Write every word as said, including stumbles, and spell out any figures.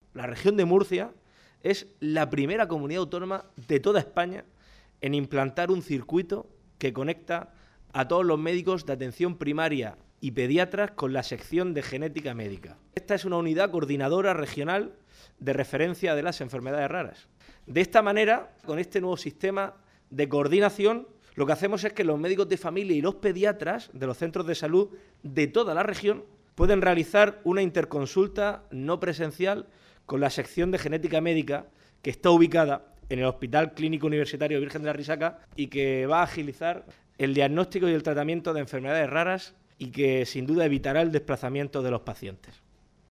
la región de Murcia es la primera comunidad autónoma de toda España en implantar un circuito que conecta a todos los médicos de atención primaria y pediatras con la sección de genética médica. Esta es una unidad coordinadora regional de referencia de las enfermedades raras. De esta manera, con este nuevo sistema de coordinación, lo que hacemos es que los médicos de familia y los pediatras de los centros de salud de toda la región pueden realizar una interconsulta no presencial con la sección de genética médica que está ubicada en el Hospital Clínico Universitario Virgen de la Risaca y que va a agilizar el diagnóstico y el tratamiento de enfermedades raras y que sin duda evitará el desplazamiento de los pacientes.